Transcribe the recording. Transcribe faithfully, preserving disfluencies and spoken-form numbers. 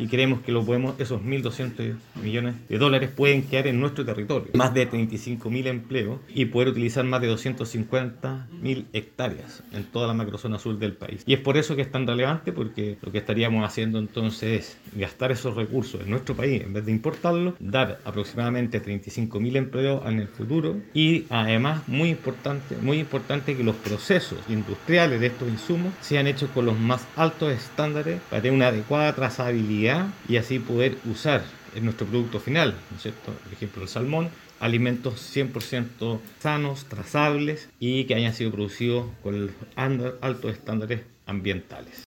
y creemos que lo podemos, esos mil doscientos millones de dólares pueden quedar en nuestro territorio, más de treinta y cinco mil empleos y poder utilizar más de doscientas cincuenta mil hectáreas en toda la macrozona sur del país. Y es por eso que es tan relevante, porque lo que estaríamos haciendo entonces es gastar esos recursos en nuestro país en vez de importarlos, dar aproximadamente treinta y cinco mil empleos en el futuro y además muy importante, muy importante que los procesos industriales de estos insumos sean hechos con los más altos estándares para tener una adecuada trazabilidad y así poder usar en nuestro producto final, ¿no es cierto? Por ejemplo, el salmón, alimentos cien por ciento sanos, trazables y que hayan sido producidos con altos estándares ambientales.